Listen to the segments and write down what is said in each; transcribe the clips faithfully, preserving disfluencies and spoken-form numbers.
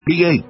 eight.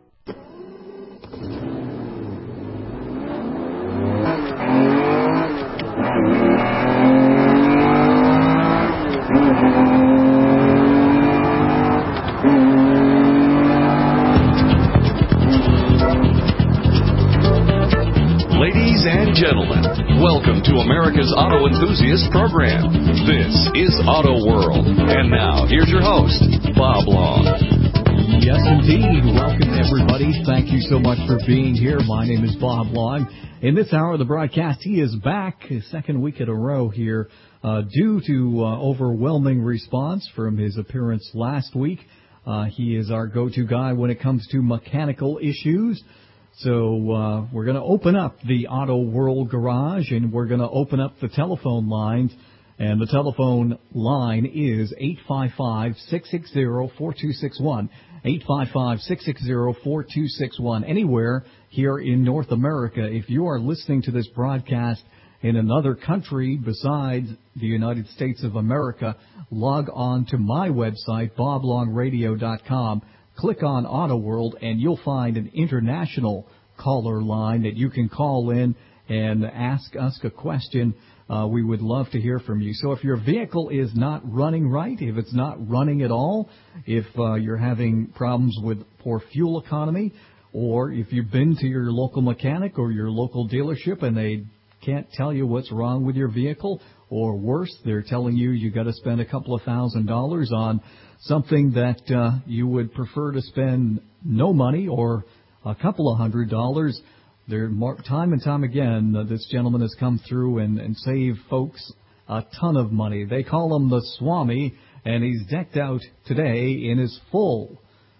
Ladies and gentlemen, welcome to America's Auto Enthusiast Program. This is Auto World. And now, here's your host, Bob Long. Yes, indeed. Welcome, everybody. Thank you so much for being here. My name is Bob Long. In this hour of the broadcast, he is back, his second week in a row here, uh, due to uh, overwhelming response from his appearance last week. Uh, he is our go-to guy when it comes to mechanical issues. So uh, we're going to open up the Auto World Garage, and we're going to open up the telephone lines. And the telephone line is eight five five, six six zero, four two six one, eight five five, six six zero, four two six one. Anywhere here in North America, if you are listening to this broadcast in another country besides the United States of America, log on to my website, bob long radio dot com. Click on Auto World, and you'll find an international caller line that you can call in and ask us a question. Uh, we would love to hear from you. So if your vehicle is not running right, if it's not running at all, if uh, you're having problems with poor fuel economy, or if you've been to your local mechanic or your local dealership and they can't tell you what's wrong with your vehicle, or worse, they're telling you you got to spend a couple of thousand dollars on something that uh, you would prefer to spend no money or a couple of hundred dollars. There, time and time again, uh, this gentleman has come through and, and saved folks a ton of money. They call him the Swami, and he's decked out today in his full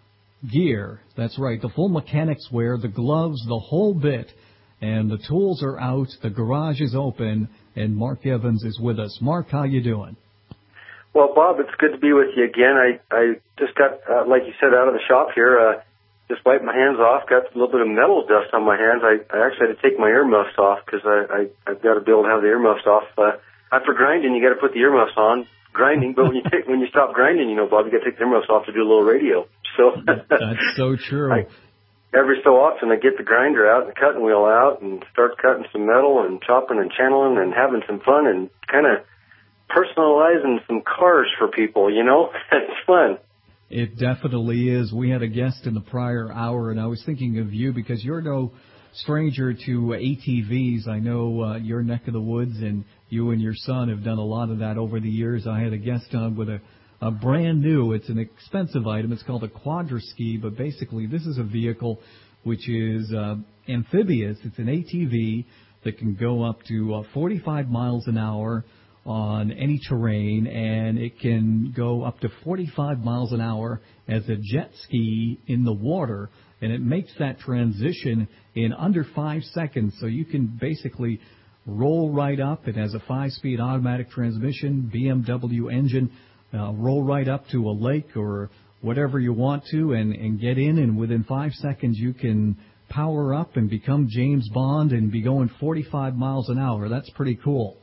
gear. That's right, the full mechanics wear, the gloves, the whole bit. And the tools are out, the garage is open, and Mark Evans is with us. Mark, how you doing? Well, Bob, it's good to be with you again. I, I just got, uh, like you said, out of the shop here, uh, just wiped my hands off, got a little bit of metal dust on my hands. I, I actually had to take my earmuffs off because I, I, I've got to be able to have the earmuffs off. Uh, after grinding, you got to put the earmuffs on, grinding, but when you take, when you stop grinding, you know, Bob, you got to take the earmuffs off to do a little radio. So that's so true. I, every so often I get the grinder out and the cutting wheel out and start cutting some metal and chopping and channeling and having some fun and kind of personalizing some cars for people, you know. It's fun. It definitely is. We had a guest in the prior hour, and I was thinking of you because you're no stranger to A T Vs. I know uh, your neck of the woods, and you and your son have done a lot of that over the years. I had a guest on with a, a brand new, it's an expensive item. It's called a Quadriski, but basically this is a vehicle which is uh, amphibious. It's an A T V that can go up to uh, forty-five miles an hour on any terrain, and it can go up to forty-five miles an hour as a jet ski in the water, and it makes that transition in under five seconds. So you can basically roll right up. It has a five-speed automatic transmission, B M W engine, uh, roll right up to a lake or whatever you want to and, and get in, and within five seconds you can power up and become James Bond and be going forty-five miles an hour. That's pretty cool.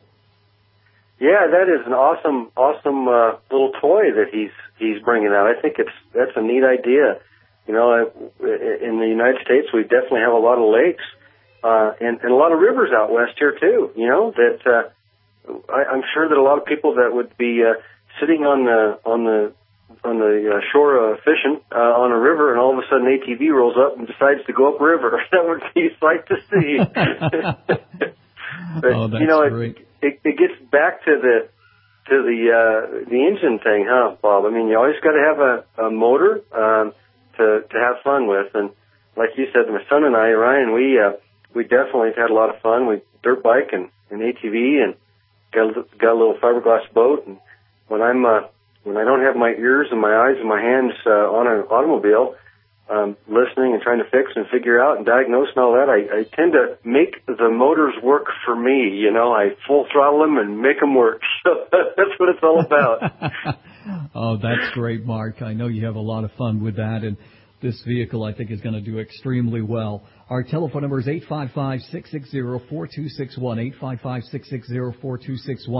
Yeah, that is an awesome, awesome uh, little toy that he's he's bringing out. I think it's that's a neat idea. You know, I, in the United States, we definitely have a lot of lakes uh, and, and a lot of rivers out west here too. You know, that uh, I, I'm sure that a lot of people that would be uh, sitting on the on the on the uh, shore uh, fishing uh, on a river, and all of a sudden A T V rolls up and decides to go upriver. That would be a sight to see. But, oh, that's you know, great. It, It, it gets back to the to the uh, the engine thing, huh, Bob? I mean, you always got to have a, a motor um, to to have fun with, and like you said, my son and I, Ryan, we uh, we definitely had a lot of fun. We dirt bike and an A T V, and got a, got a little fiberglass boat. And when I'm uh, when I don't have my ears and my eyes and my hands uh, on an automobile, um, listening and trying to fix and figure out and diagnose and all that, I, I tend to make the motors work for me. You know, I full throttle them and make them work. So that's what it's all about. Oh, that's great, Mark. I know you have a lot of fun with that, and this vehicle, I think, is going to do extremely well. Our telephone number is eight five five, six six zero, four two six one, eight five five, six six zero, four two six one.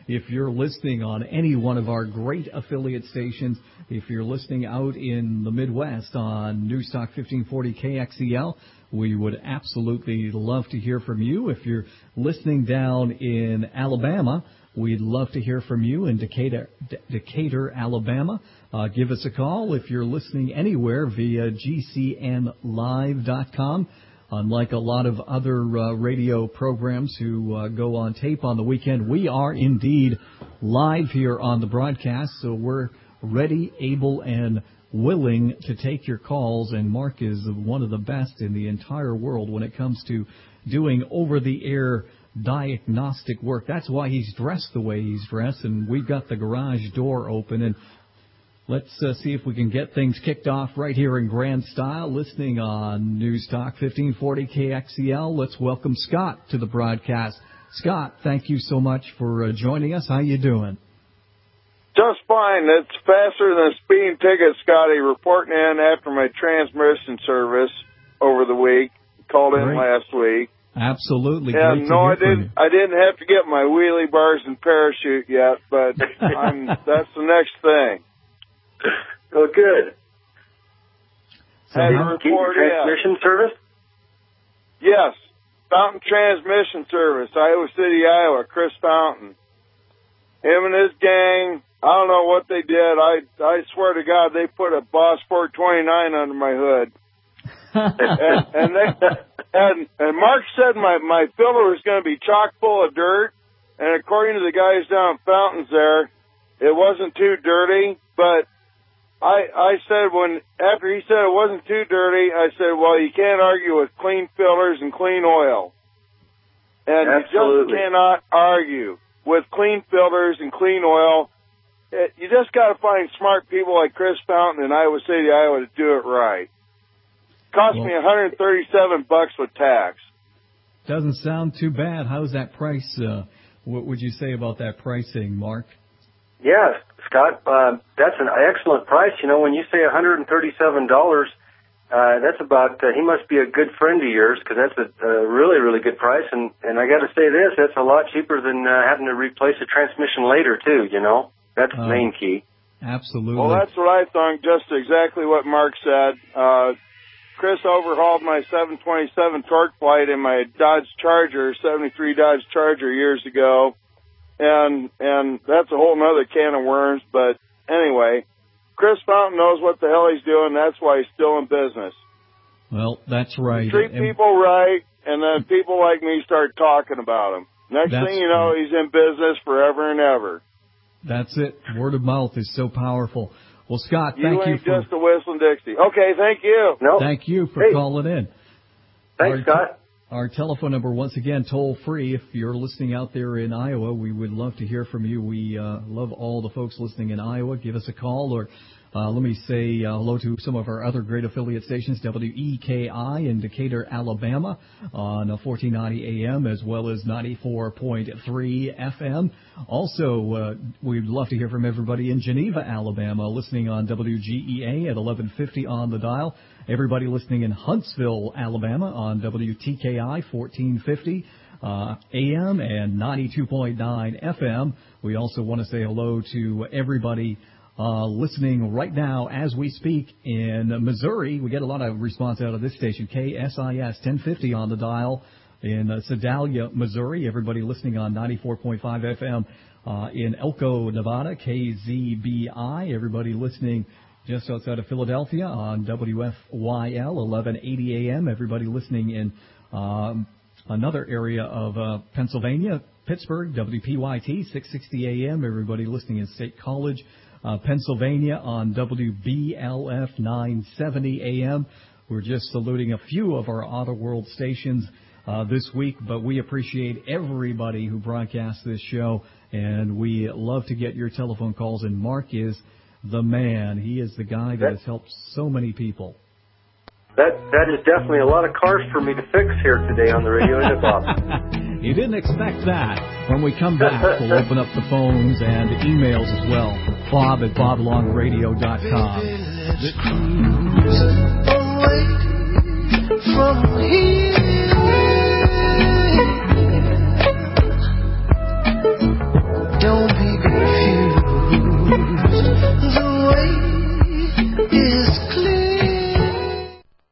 if you're listening on any one of our great affiliate stations, if you're listening out in the Midwest on Newstalk fifteen forty K X E L, we would absolutely love to hear from you. If you're listening down in Alabama, we'd love to hear from you in Decatur, De- Decatur, Alabama. Uh, give us a call if you're listening anywhere via G C N live dot com. Unlike a lot of other uh, radio programs who uh, go on tape on the weekend, we are indeed live here on the broadcast, so we're ready, able, and willing to take your calls, and Mark is one of the best in the entire world when it comes to doing over-the-air diagnostic work. That's why he's dressed the way he's dressed, and we've got the garage door open, and let's uh, see if we can get things kicked off right here in grand style, listening on News Talk fifteen forty K X E L. Let's welcome Scott to the broadcast. Scott, thank you so much for uh, joining us. How you doing? Just fine. It's faster than a speeding ticket, Scotty. Reporting in after my transmission service over the week. Called in Great. last week. Absolutely. And Great no, to hear I didn't. from you. I didn't have to get my wheelie bars and parachute yet, but I'm, that's the next thing. Oh, good. So Had how- to Keep your report in. transmission service? Yes, Fountain Transmission Service, Iowa City, Iowa. Chris Fountain. Him and his gang. I don't know what they did. I I swear to God, they put a Boss four twenty-nine under my hood. and, and they and and Mark said my my filler was going to be chock full of dirt, and according to the guys down at Fountains there, it wasn't too dirty. But I I said when after he said it wasn't too dirty, I said, well, you can't argue with clean fillers and clean oil, and Absolutely. you just cannot argue with clean filters and clean oil. It, you just got to find smart people like Chris Fountain in Iowa City, Iowa, to do it right. Cost Well, me one hundred thirty-seven bucks with tax. Doesn't sound too bad. How's that price? Uh, what would you say about that pricing, Mark? Yeah, Scott, uh, that's an excellent price. You know, when you say one hundred thirty-seven dollars, uh, that's about, uh, he must be a good friend of yours, because that's a, a really, really good price. And, and I got to say this, that's a lot cheaper than uh, having to replace a transmission later, too, you know. That's the Uh, main key. Absolutely. Well, that's what I thought, just exactly what Mark said. Uh, Chris overhauled my seven twenty-seven torque plate in my Dodge Charger, seventy-three Dodge Charger years ago. And, and that's a whole nother can of worms. But anyway, Chris Fountain knows what the hell he's doing. That's why he's still in business. Well, that's right. Treat And- people right, and then people like me start talking about him. Next That's thing you know, right. he's in business forever and ever. That's it. Word of mouth is so powerful. Well, Scott, You thank you ain't for just a whistling Dixie. Okay, thank you. No, thank you for Hey. calling in. thanks, Our- Scott. Our telephone number, once again, toll-free. If you're listening out there in Iowa, we would love to hear from you. We uh, love all the folks listening in Iowa. Give us a call, or uh, let me say uh, hello to some of our other great affiliate stations, W E K I in Decatur, Alabama, on uh, fourteen ninety A M, as well as ninety-four point three F M. Also, uh, we'd love to hear from everybody in Geneva, Alabama, listening on W G E A at eleven fifty on the dial. Everybody listening in Huntsville, Alabama on W T K I fourteen fifty uh, A M and ninety-two point nine F M. We also want to say hello to everybody uh, listening right now as we speak in Missouri. We get a lot of response out of this station, K S I S ten fifty on the dial in uh, Sedalia, Missouri. Everybody listening on ninety-four point five F M uh, in Elko, Nevada, K Z B I. Everybody listening just outside of Philadelphia on W F Y L eleven eighty A M. Everybody listening in um, another area of uh, Pennsylvania, Pittsburgh, W P Y T six sixty A M. Everybody listening in State College, uh, Pennsylvania on W B L F nine seventy A M. We're just saluting a few of our Auto World stations uh, this week, but we appreciate everybody who broadcasts this show, and we love to get your telephone calls, and Mark is the man. He is the guy that has helped so many people. That that is definitely a lot of cars for me to fix here today on the radio, isn't it, Bob? You didn't expect that. When we come back, we'll open up the phones and emails as well. Bob at bob long radio dot com. Let's cruise away from here. Don't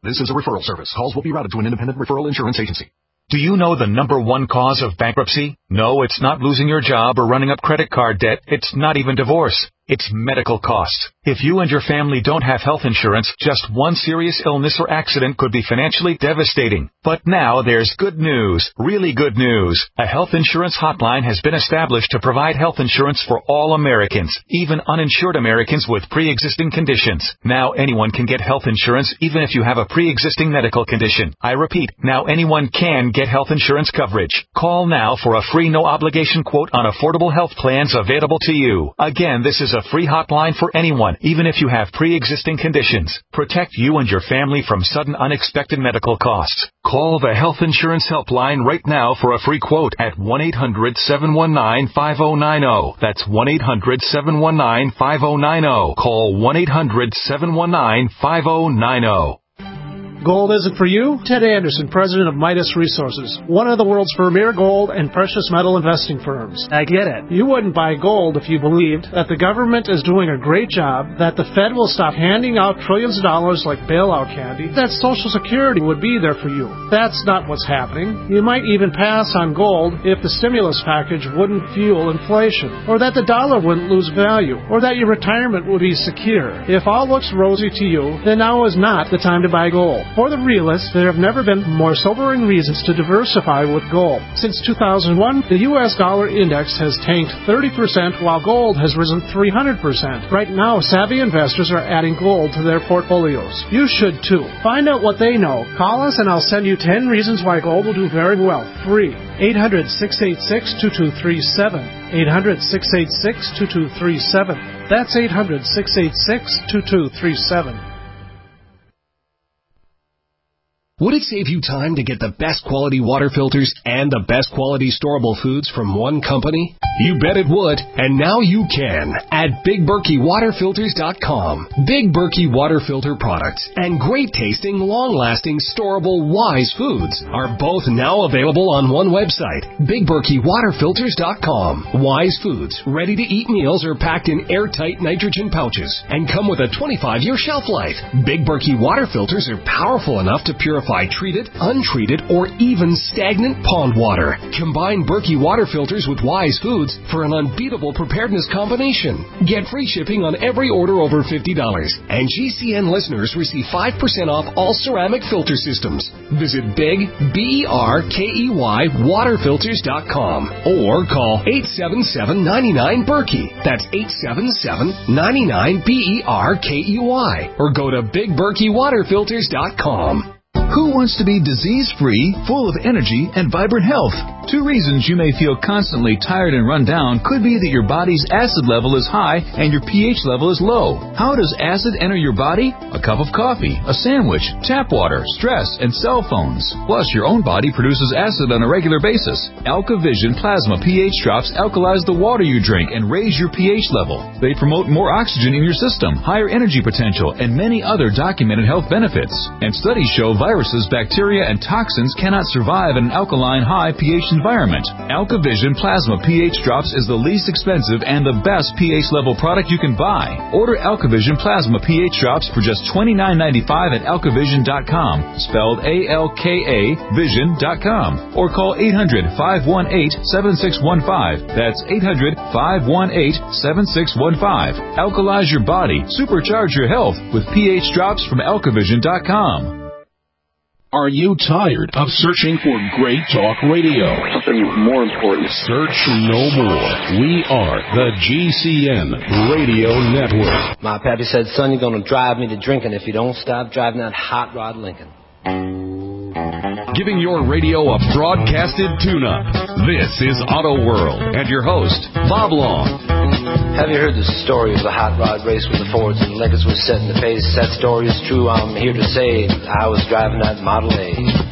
This is a referral service. Calls will be routed to an independent referral insurance agency. Do you know the number one cause of bankruptcy? No, it's not losing your job or running up credit card debt. It's not even divorce. It's medical costs. If you and your family don't have health insurance, just one serious illness or accident could be financially devastating. But now there's good news, really good news. A health insurance hotline has been established to provide health insurance for all Americans, even uninsured Americans with pre-existing conditions. Now anyone can get health insurance even if you have a pre-existing medical condition. I repeat, now anyone can get health insurance coverage. Call now for a free no-obligation quote on affordable health plans available to you. Again, this is a free hotline for anyone, even if you have pre-existing conditions. Protect you and your family from sudden unexpected medical costs. Call the Health Insurance Helpline right now for a free quote at one eight hundred seven one nine five oh nine oh. That's one eight hundred seven one nine five oh nine oh. Call one eight hundred seven one nine five oh nine oh. Gold isn't for you? Ted Anderson, president of Midas Resources, one of the world's premier gold and precious metal investing firms. I get it. You wouldn't buy gold if you believed that the government is doing a great job, that the Fed will stop handing out trillions of dollars like bailout candy, that Social Security would be there for you. That's not what's happening. You might even pass on gold if the stimulus package wouldn't fuel inflation, or that the dollar wouldn't lose value, or that your retirement would be secure. If all looks rosy to you, then now is not the time to buy gold. For the realists, there have never been more sobering reasons to diversify with gold. Since two thousand one, the U S dollar index has tanked thirty percent while gold has risen three hundred percent. Right now, savvy investors are adding gold to their portfolios. You should too. Find out what they know. Call us and I'll send you ten reasons why gold will do very well. Free. eight hundred six eight six two two three seven. eight hundred six eight six two two three seven. That's eight hundred six eight six two two three seven. Would it save you time to get the best quality water filters and the best quality storable foods from one company? You bet it would, and now you can at Big Berkey Water Filters dot com. Big Berkey Water Filter products and great tasting, long-lasting, storable Wise foods are both now available on one website, Big Berkey Water Filters dot com. Wise foods, ready-to-eat meals are packed in airtight nitrogen pouches and come with a twenty-five year shelf life. Big Berkey Water Filters are powerful enough to purify treated, untreated, or even stagnant pond water. Combine Berkey water filters with Wise foods for an unbeatable preparedness combination. Get free shipping on every order over fifty dollars. And G C N listeners receive five percent off all ceramic filter systems. Visit Big, B E R K E Y, water filters dot com or call eight seven seven, nine nine, Berkey. That's eight seven seven, nine nine, B E R K E Y. Or go to Big Berkey Water Filters dot com. Who wants to be disease-free, full of energy, and vibrant health? Two reasons you may feel constantly tired and run down could be that your body's acid level is high and your pH level is low. How does acid enter your body? A cup of coffee, a sandwich, tap water, stress, and cell phones. Plus, your own body produces acid on a regular basis. AlkaVision Plasma pH drops alkalize the water you drink and raise your pH level. They promote more oxygen in your system, higher energy potential, and many other documented health benefits. And studies show viruses, bacteria, and toxins cannot survive in an alkaline high pH environment. AlkaVision Plasma pH Drops is the least expensive and the best pH level product you can buy. Order AlkaVision Plasma pH Drops for just twenty-nine ninety-five at alkavision dot com, spelled A L K A vision dot com, or call eight hundred, five one eight, seven six one five. That's eight hundred, five one eight, seven six one five. Alkalize your body, supercharge your health with pH Drops from alkavision dot com. Are you tired of searching for great talk radio? Something more important. Search no more. We are the G C N Radio Network. My pappy said, son, you're going to drive me to drinking if you don't stop driving that hot rod Lincoln. Giving your radio a broadcasted tune-up. This is Auto World and your host, Bob Long. Have you heard the story of the hot rod race with the Fords and Lincolns was setting the pace? That story is true. I'm here to say I was driving that Model A.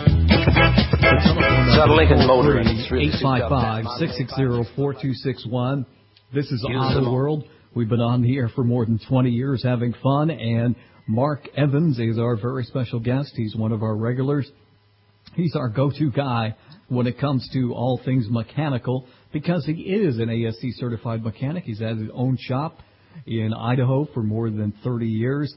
It's got a Lincoln motor in it. eight five five, six six zero, four two six one. This is Auto World. We've been on the air for more than twenty years having fun, and Mark Evans is our very special guest. He's one of our regulars. He's our go-to guy when it comes to all things mechanical because he is an A S C certified mechanic. He's had his own shop in Idaho for more than thirty years.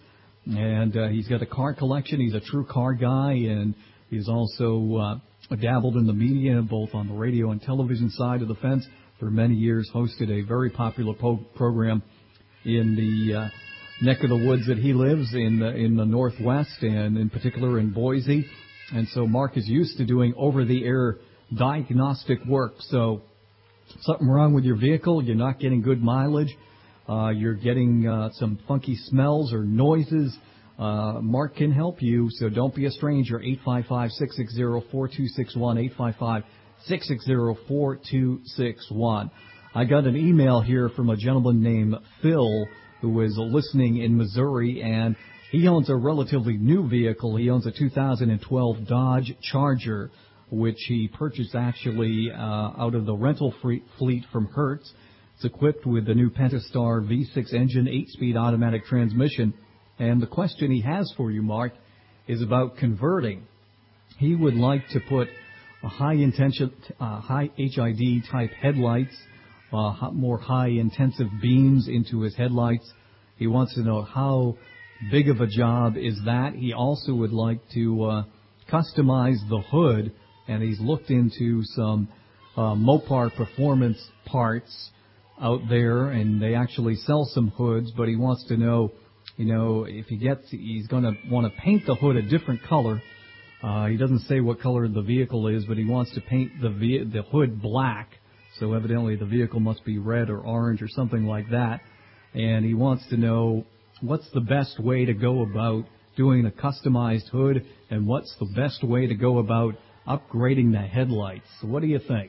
And uh, he's got a car collection. He's a true car guy, and he's also uh, dabbled in the media, both on the radio and television side of the fence. For many years, hosted a very popular po- program in the uh, neck of the woods that he lives in, the, in the Northwest, and in particular in Boise. And so Mark is used to doing over-the-air diagnostic work. So something wrong with your vehicle, you're not getting good mileage, uh, you're getting uh, some funky smells or noises, uh, Mark can help you, so don't be a stranger. eight five five, six six zero, four two six one, eight five five, six six zero, four two six one. I got an email here from a gentleman named Phil who is listening in Missouri, and he owns a relatively new vehicle. He owns a two thousand twelve Dodge Charger, which he purchased actually uh, out of the rental fleet from Hertz. It's equipped with the new Pentastar V six engine, eight-speed automatic transmission. And the question he has for you, Mark, is about converting. He would like to put a high-intensive, uh, high H I D type headlights, uh, more high-intensive beams into his headlights. He wants to know how big of a job is that. He also would like to uh, customize the hood, and he's looked into some uh, Mopar Performance parts out there, and they actually sell some hoods, but he wants to know, you know, if he gets, he's going to want to paint the hood a different color. Uh, he doesn't say what color the vehicle is, but he wants to paint the ve- the hood black, so evidently the vehicle must be red or orange or something like that, and he wants to know what's the best way to go about doing a customized hood, and what's the best way to go about upgrading the headlights. So what do you think?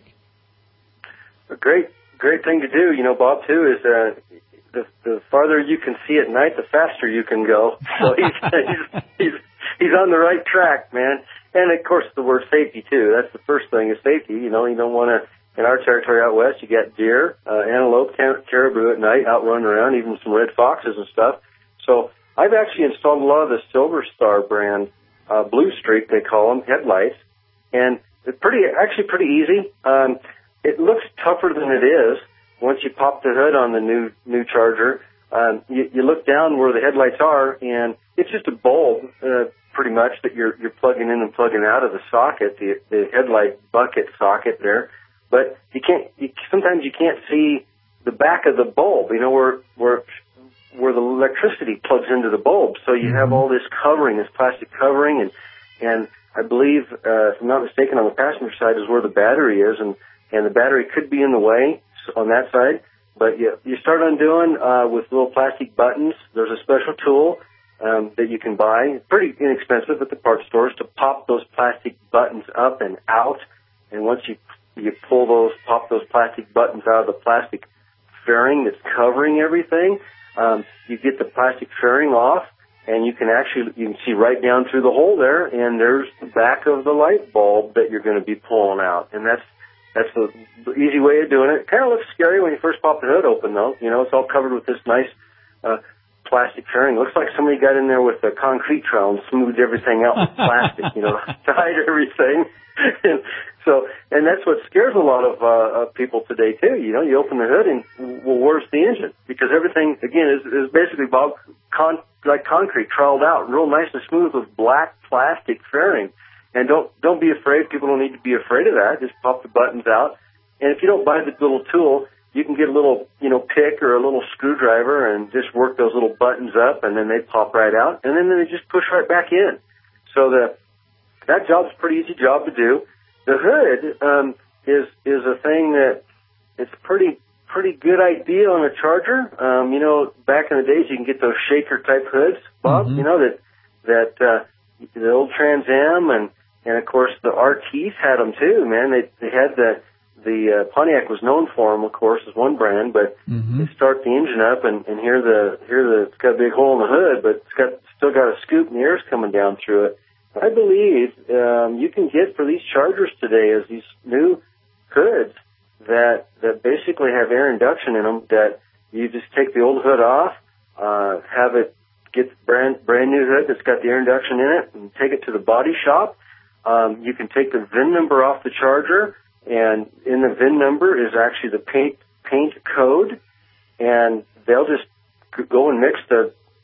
A great, great thing to do, you know, Bob, too, is uh, the, the farther you can see at night, the faster you can go. So he's, he's, he's, he's on the right track, man. And, of course, the word safety, too. That's the first thing is safety. You know, you don't want to, in our territory out west, you got deer, uh, antelope, car- caribou at night out running around, even some red foxes and stuff. So I've actually installed a lot of the Silver Star brand, uh, Blue Streak, they call them, headlights. And it's pretty, actually pretty easy. Um, it looks tougher than it is once you pop the hood on the new, new Charger. Um, you, you look down where the headlights are, and it's just a bulb, uh, pretty much that you're, you're plugging in and plugging out of the socket, the, the headlight bucket socket there. But you can't, you, sometimes you can't see the back of the bulb, you know, where, where, where the electricity plugs into the bulb. So you have all this covering, this plastic covering, and, and I believe, uh, if I'm not mistaken, on the passenger side is where the battery is, and, and the battery could be in the way on that side. But you, you start undoing, uh, with little plastic buttons. There's a special tool, um, that you can buy, pretty inexpensive at the parts stores, to pop those plastic buttons up and out. And once you, you pull those, pop those plastic buttons out of the plastic fairing that's covering everything, um, you get the plastic fairing off, and you can actually, you can see right down through the hole there, and there's the back of the light bulb that you're going to be pulling out. And that's, that's the, the easy way of doing it. It kind of looks scary when you first pop the hood open, though. You know, it's all covered with this nice, uh, plastic fairing. It looks like somebody got in there with a concrete trowel and smoothed everything out with plastic, you know, to hide everything. and so, and that's what scares a lot of, uh, of people today, too. You know, you open the hood and, well, where's the engine? Because everything, again, is, is basically Bob, con- like concrete troweled out, real nice and smooth with black plastic fairing. And don't, don't be afraid. People don't need to be afraid of that. Just pop the buttons out. And if you don't buy the little tool, you can get a little, you know, pick or a little screwdriver and just work those little buttons up, and then they pop right out, and then they just push right back in. So the, that job's a pretty easy job to do. The hood, um, is, is a thing that it's pretty, pretty good idea on a Charger. Um, you know, back in the days, you can get those shaker type hoods, Bob, mm-hmm. you know, that, that, uh, the old Trans Am and, and of course the R Ts had them too, man. They, they had the, The uh, Pontiac was known for them, of course, as one brand, but mm-hmm. they start the engine up, and, and here the here the it's got a big hole in the hood, but it's got still got a scoop, and the air's coming down through it. I believe um, you can get for these Chargers today is these new hoods that that basically have air induction in them. That you just take the old hood off, uh, have it get brand brand new hood that's got the air induction in it, and take it to the body shop. Um, you can take the V I N number off the Charger. And in the V I N number is actually the paint paint code, and they'll just go and mix the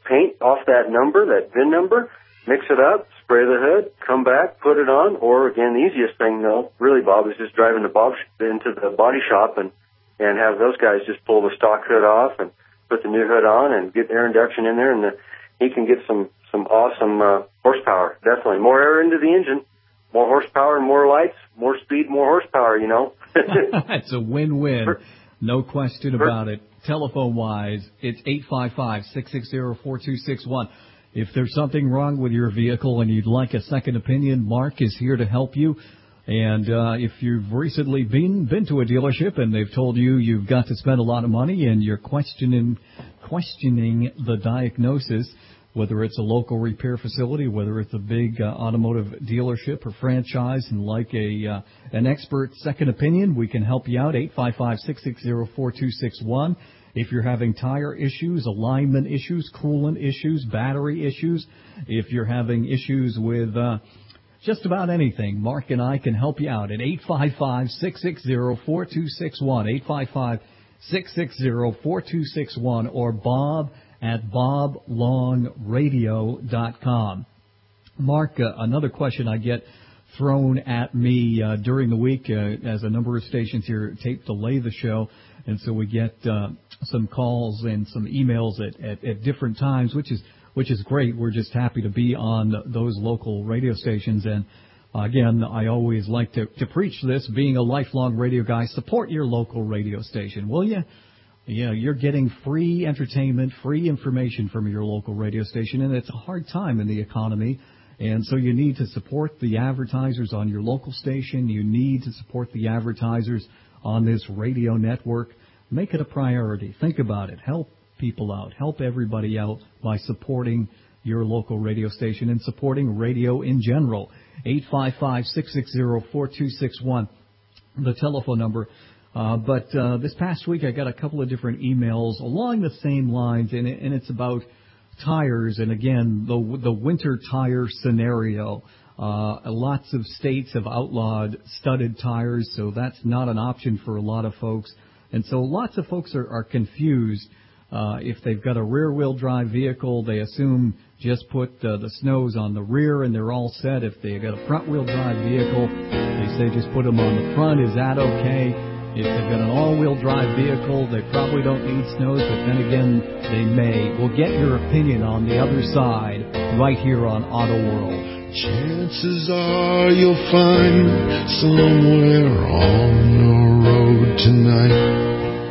paint off that number, that V I N number, mix it up, spray the hood, come back, put it on, or again, the easiest thing though, really, Bob, is just driving the Bob sh- into the body shop and, and have those guys just pull the stock hood off and put the new hood on and get air induction in there, and the, he can get some, some awesome uh, horsepower, definitely. More air into the engine, more horsepower and more lights, more speed, more horsepower, you know. It's a win-win, no question about it. Telephone-wise, it's eight five five, six six zero, four two six one. If there's something wrong with your vehicle and you'd like a second opinion, Mark is here to help you. And uh, if you've recently been been to a dealership and they've told you you've got to spend a lot of money and you're questioning questioning the diagnosis, whether it's a local repair facility, whether it's a big uh, automotive dealership or franchise and like a uh, an expert second opinion, we can help you out. eight five five, six six zero, four two six one. If you're having tire issues, alignment issues, coolant issues, battery issues, if you're having issues with uh, just about anything, Mark and I can help you out at eight five five, six six zero, four two six one, eight five five, six six zero, four two six one, or Bob at bob long radio dot com. Mark, uh, another question I get thrown at me uh, during the week uh, as a number of stations here tape delay the show, and so we get uh, some calls and some emails at, at, at different times, which is which is great. We're just happy to be on those local radio stations. And uh, again, I always like to, to preach this, being a lifelong radio guy, support your local radio station, will you? Yeah, you're getting free entertainment, free information from your local radio station, and it's a hard time in the economy. And so you need to support the advertisers on your local station. You need to support the advertisers on this radio network. Make it a priority. Think about it. Help people out. Help everybody out by supporting your local radio station and supporting radio in general. eight five five, six six zero, four two six one, the telephone number. Uh, but uh, this past week I got a couple of different emails along the same lines, and, it, and it's about tires. And again, the the winter tire scenario. Uh, lots of states have outlawed studded tires, so that's not an option for a lot of folks. And so lots of folks are, are confused. Uh, if they've got a rear-wheel drive vehicle, they assume just put uh, the snows on the rear and they're all set. If they've got a front-wheel drive vehicle, they say just put them on the front. Is that okay? If they've got an all-wheel drive vehicle, they probably don't need snows, but then again, they may. We'll get your opinion on the other side right here on Auto World. Chances are you'll find somewhere on the road tonight.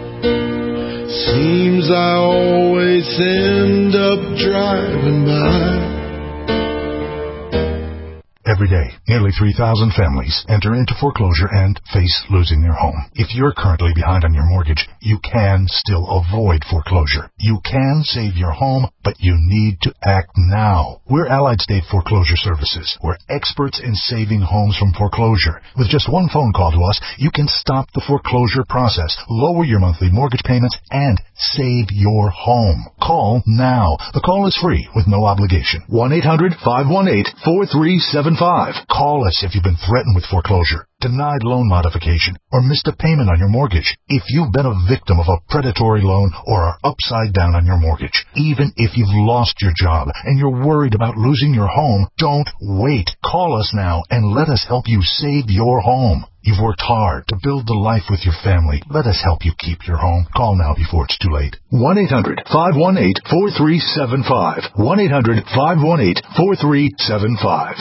Seems I always end up driving by. Every day, nearly three thousand families enter into foreclosure and face losing their home. If you're currently behind on your mortgage, you can still avoid foreclosure. You can save your home, but you need to act now. We're Allied State Foreclosure Services. We're experts in saving homes from foreclosure. With just one phone call to us, you can stop the foreclosure process, lower your monthly mortgage payments, and save your home. Call now. The call is free with no obligation. one eight hundred, five one eight, four three seven five. Call us if you've been threatened with foreclosure, denied loan modification, or missed a payment on your mortgage. If you've been a victim of a predatory loan or are upside down on your mortgage, even if you've lost your job and you're worried about losing your home, don't wait. Call us now and let us help you save your home. You've worked hard to build the life with your family. Let us help you keep your home. Call now before it's too late. one eight hundred, five one eight, four three seven five. one eight hundred, five one eight, four three seven five.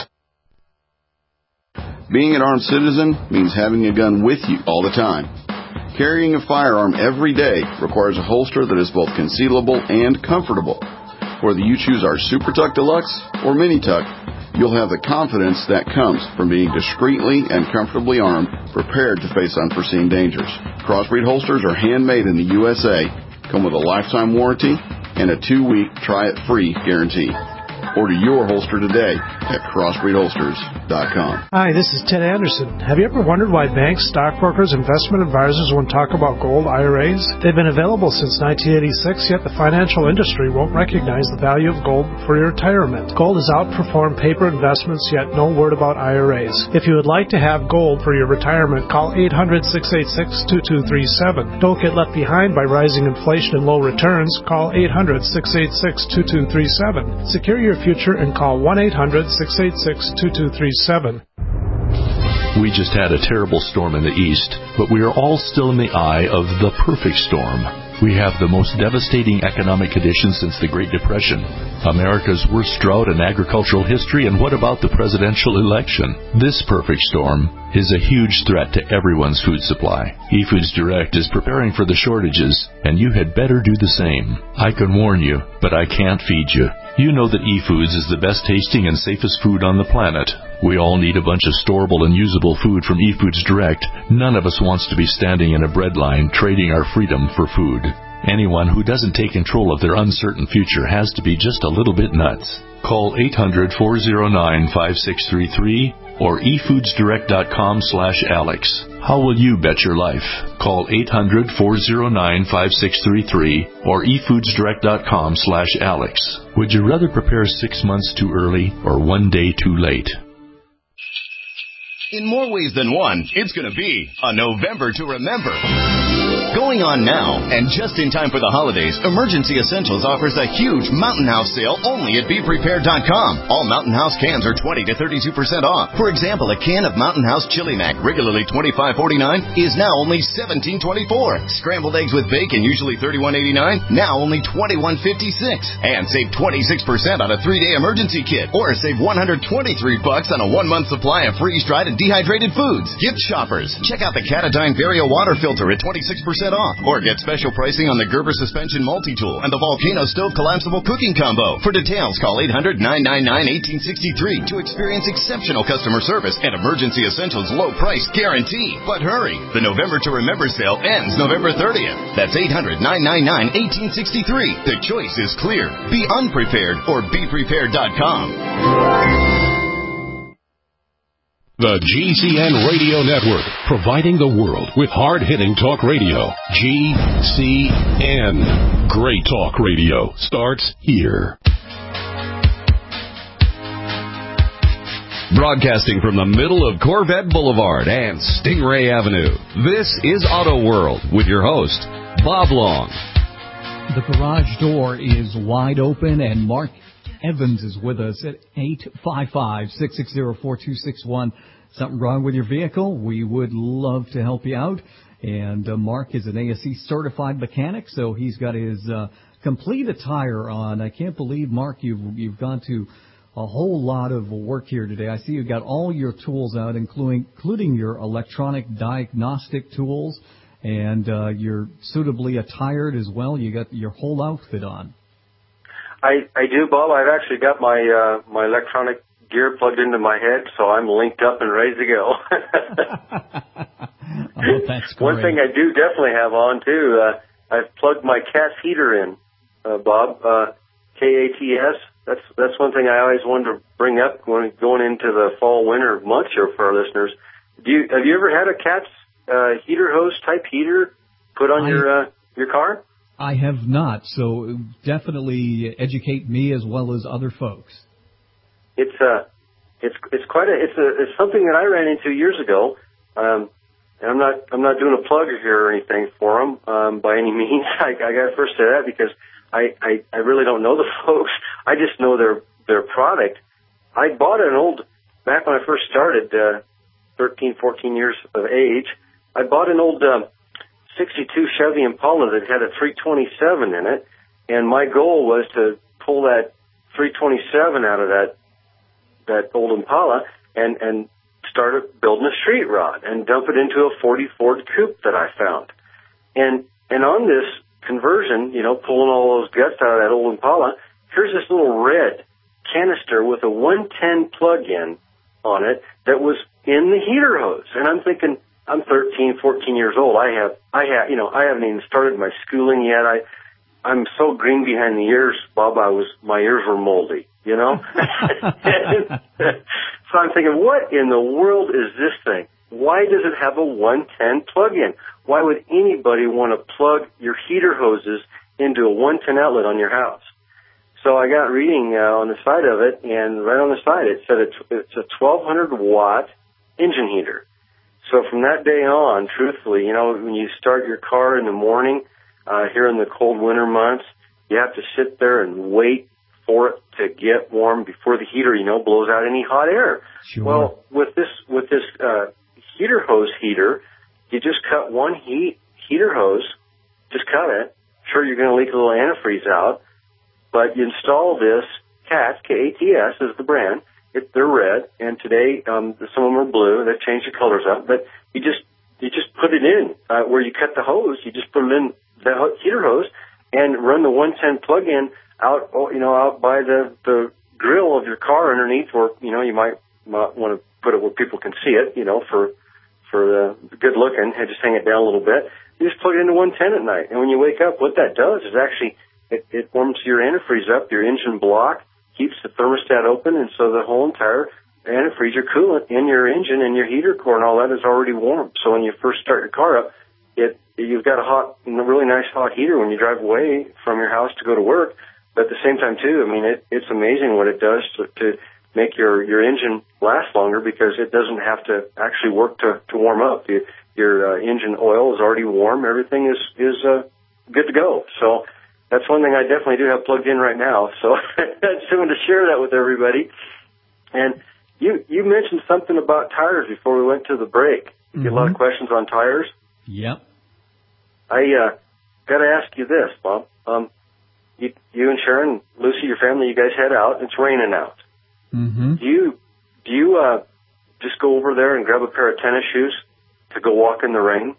Being an armed citizen means having a gun with you all the time. Carrying a firearm every day requires a holster that is both concealable and comfortable. Whether you choose our Super Tuck Deluxe or Mini Tuck, you'll have the confidence that comes from being discreetly and comfortably armed, prepared to face unforeseen dangers. Crossbreed holsters are handmade in the U S A, come with a lifetime warranty, and a two-week try-it-free guarantee. Order your holster today at crossbreed holsters dot com. Hi, this is Ted Anderson. Have you ever wondered why banks, stockbrokers, investment advisors won't talk about gold I R As? They've been available since nineteen eighty-six, yet the financial industry won't recognize the value of gold for your retirement. Gold has outperformed paper investments, yet no word about I R As. If you would like to have gold for your retirement, call eight hundred, six eight six, two two three seven. Don't get left behind by rising inflation and low returns. Call eight hundred, six eight six, two two three seven. Secure your future and call one eight hundred, six eight six, two two three seven. We just had a terrible storm in the east, but we are all still in the eye of the perfect storm. We have the most devastating economic conditions since the Great Depression, America's worst drought in agricultural history, and what about the presidential election? This perfect storm is a huge threat to everyone's food supply. eFoods Direct is preparing for the shortages, and you had better do the same. I can warn you, but I can't feed you. You know that eFoods is the best tasting and safest food on the planet. We all need a bunch of storable and usable food from eFoods Direct. None of us wants to be standing in a bread line trading our freedom for food. Anyone who doesn't take control of their uncertain future has to be just a little bit nuts. Call eight hundred, four oh nine, five six three three or e foods direct dot com slash Alex. How will you bet your life? Call eight hundred, four oh nine, five six three three or e foods direct dot com slash Alex. Would you rather prepare six months too early or one day too late? In more ways than one, it's going to be a November to remember. Going on now, and just in time for the holidays, Emergency Essentials offers a huge Mountain House sale only at be prepared dot com. All Mountain House cans are twenty to thirty-two percent off. For example, a can of Mountain House Chili Mac, regularly twenty-five forty-nine, is now only seventeen twenty-four. Scrambled eggs with bacon, usually thirty-one eighty-nine, now only twenty-one fifty-six. And save twenty-six percent on a three-day emergency kit, or save one hundred twenty-three bucks on a one-month supply of freeze-dried and dehydrated foods. Gift shoppers, check out the Katadyn Vario water filter at twenty-six percent off, or get special pricing on the Gerber suspension multi-tool and the Volcano stove collapsible cooking combo. For details, call eight hundred, nine nine nine, one eight six three to experience exceptional customer service and Emergency Essentials low price guarantee. But hurry, the November to Remember sale ends November thirtieth. That's eight hundred, nine nine nine, one eight six three. The choice is clear. Be unprepared or be prepared dot com. The G C N Radio Network, providing the world with hard-hitting talk radio. G C N. Great talk radio starts here. Broadcasting from the middle of Corvette Boulevard and Stingray Avenue, this is Auto World with your host, Bob Long. The garage door is wide open, and Mark Evans is with us at eight five five, six six zero, four two six one. Something wrong with your vehicle? We would love to help you out. And uh, Mark is an A S E certified mechanic, so he's got his uh, complete attire on. I can't believe, Mark, you've, you've gone to a whole lot of work here today. I see you've got all your tools out, including, including your electronic diagnostic tools, and uh, you're suitably attired as well. You got your whole outfit on. I, I do, Bob. I've actually got my uh, my electronic gear plugged into my head, so I'm linked up and ready to go. Oh, that's great. One thing I do definitely have on, too, uh, I've plugged my cat's heater in, uh, Bob, uh, K A T S. That's that's one thing I always wanted to bring up when going into the fall-winter months here for our listeners. Do you, have you ever had a cat's uh, heater hose type heater put on I, your uh, your car? I have not, so definitely educate me as well as other folks. It's uh, it's it's quite a it's a it's something that I ran into years ago, um, and I'm not I'm not doing a plug here or anything for them um, by any means. I, I got to first say that because I, I I really don't know the folks. I just know their their product. I bought an old back when I first started, uh, thirteen, fourteen years of age. I bought an old um, sixty-two Chevy Impala that had a three twenty-seven in it, and my goal was to pull that three twenty-seven out of that. that old Impala and, and started building a street rod and dump it into a forty Ford Coupe that I found. And, and on this conversion, you know, pulling all those guts out of that old Impala, here's this little red canister with a one ten plug-in on it that was in the heater hose. And I'm thinking, I'm thirteen, fourteen years old. I have, I have, you know, I haven't even started my schooling yet. I, I'm so green behind the ears, Bob, I was, my ears were moldy. you know? So I'm thinking, what in the world is this thing? Why does it have a one ten plug-in? Why would anybody want to plug your heater hoses into a one ten outlet on your house? So I got reading uh, on the side of it, and right on the side it said it's, it's a twelve hundred watt engine heater. So from that day on, truthfully, you know, when you start your car in the morning, uh, here in the cold winter months, you have to sit there and wait for it to get warm before the heater, you know, blows out any hot air. Sure. Well, with this, with this, uh, heater hose heater, you just cut one heat, heater hose, just cut it. Sure, you're going to leak a little antifreeze out, but you install this C A T S, K A T S is the brand. It, they're red, and today um, some of them are blue. They've changed the colors up, but you just you just put it in uh, where you cut the hose. You just put it in the heater hose and run the one ten plug-in out, you know, out by the the grill of your car underneath, or you know, you might, might want to put it where people can see it, you know, for for the good looking, and just hang it down a little bit. You just plug it into one ten at night, and when you wake up, what that does is actually it, it warms your antifreeze up, your engine block, keeps the thermostat open, and so the whole entire antifreeze or coolant in your engine and your heater core and all that is already warm. So when you first start your car up, it you've got a hot, a really nice hot heater when you drive away from your house to go to work. But at the same time, too, I mean, it, it's amazing what it does to, to make your, your engine last longer, because it doesn't have to actually work to, to warm up. You, your uh, engine oil is already warm. Everything is, is uh, good to go. So that's one thing I definitely do have plugged in right now. So I just wanted to share that with everybody. And you you mentioned something about tires before we went to the break. You get mm-hmm. a lot of questions on tires. Yep. I uh, got to ask you this, Bob. Um, you, you and Sharon, Lucy, your family, you guys head out. It's raining out. Mm-hmm. Do you do you uh, just go over there and grab a pair of tennis shoes to go walk in the rain?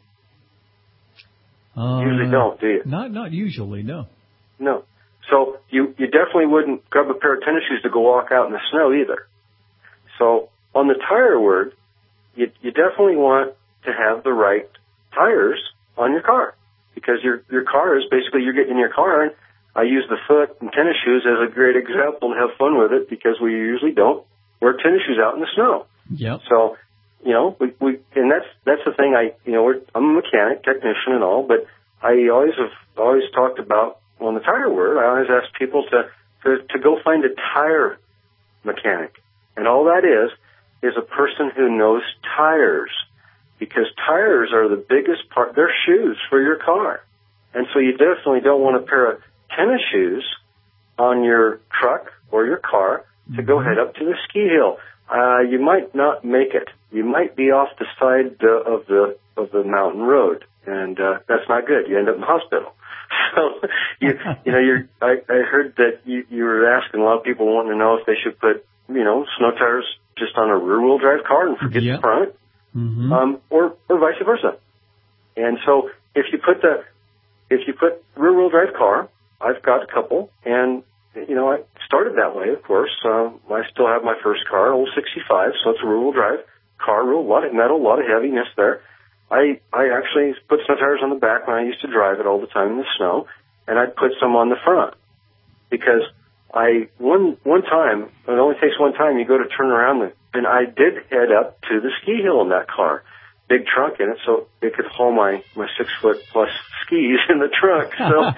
Uh, usually don't, do you? Not not usually, no. No. So you, you definitely wouldn't grab a pair of tennis shoes to go walk out in the snow either. So on the tire word, you, you definitely want to have the right tires on your car, because your your car is basically, you're getting in your car, and I use the foot and tennis shoes as a great example to have fun with it, because we usually don't wear tennis shoes out in the snow. Yep. So, you know, we, we and that's that's the thing. I you know we're, I'm a mechanic, technician, and all, but I always have always talked about on the tire word. I always ask people to to, to go find a tire mechanic, and all that is is a person who knows tires, because tires are the biggest part. They're shoes for your car, and so you definitely don't want a pair of tennis shoes on your truck or your car to go head up to the ski hill. Uh, you might not make it. You might be off the side uh, of the of the mountain road, and uh, that's not good. You end up in the hospital. So you you know you're. I, I heard that you, you were asking a lot of people wanting to know if they should put you know snow tires just on a rear wheel drive car and forget yep. the front, mm-hmm. um, or or vice versa. And so if you put the if you put rear wheel drive car, I've got a couple, and you know I started that way. Of course, um, I still have my first car, old sixty-five, so it's a rear wheel drive car, real a lot of metal, a lot of heaviness there. I I actually put snow tires on the back when I used to drive it all the time in the snow, and I'd put some on the front, because I one one time, it only takes one time, you go to turn around, the, and I did head up to the ski hill in that car, big trunk in it, so it could haul my my six foot plus skis in the trunk.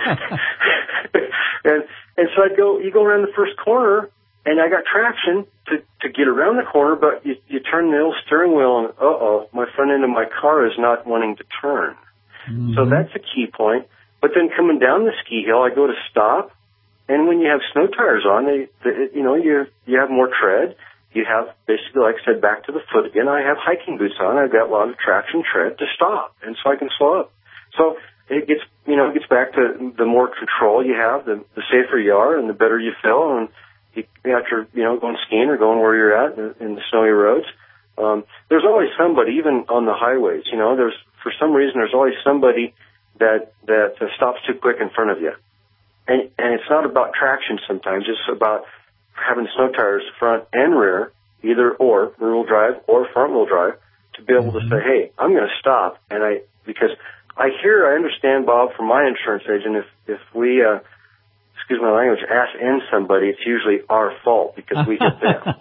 So and and so I go, you go around the first corner, and I got traction to, to get around the corner, but you, you turn the old steering wheel, and uh-oh, my front end of my car is not wanting to turn. Mm-hmm. So that's a key point. But then coming down the ski hill, I go to stop, and when you have snow tires on, they, they you know, you you have more tread. You have basically, like I said, back to the foot again. I have hiking boots on. I've got a lot of traction tread to stop, and so I can slow up. So it gets, you know, it gets back to the more control you have, the, the safer you are, and the better you feel. And you, after, you know, going skiing or going where you're at in, in the snowy roads, um, there's always somebody, even on the highways, you know, there's, for some reason, there's always somebody that, that uh, stops too quick in front of you. And, and it's not about traction sometimes, it's about having snow tires front and rear, either or, rear-wheel drive or front-wheel drive, to be able to say, hey, I'm going to stop. And I, because I hear, I understand, Bob, from my insurance agent, if, if we, uh, excuse my language, ass end somebody, it's usually our fault because we hit them.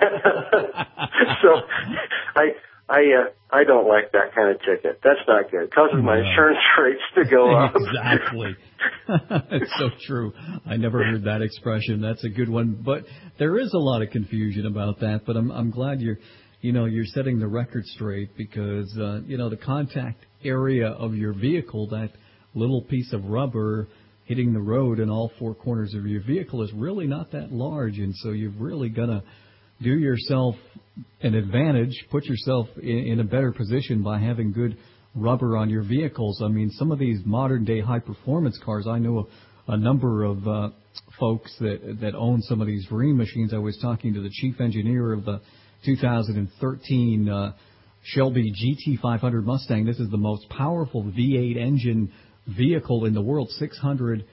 So I I uh, I don't like that kind of ticket. That's not good. It causes my No. insurance rates to go up. Exactly. It's so true. I never heard that expression. That's a good one. But there is a lot of confusion about that. But I'm I'm glad you're, you know, you're setting the record straight because, uh, you know, the contact area of your vehicle, that little piece of rubber hitting the road in all four corners of your vehicle is really not that large. And so you've really got to do yourself an advantage, put yourself in, in a better position by having good rubber on your vehicles. I mean, some of these modern-day high-performance cars, I know a, a number of uh, folks that that own some of these Dream machines. I was talking to the chief engineer of the two thousand thirteen uh, Shelby G T five hundred Mustang. This is the most powerful V eight engine vehicle in the world, six hundred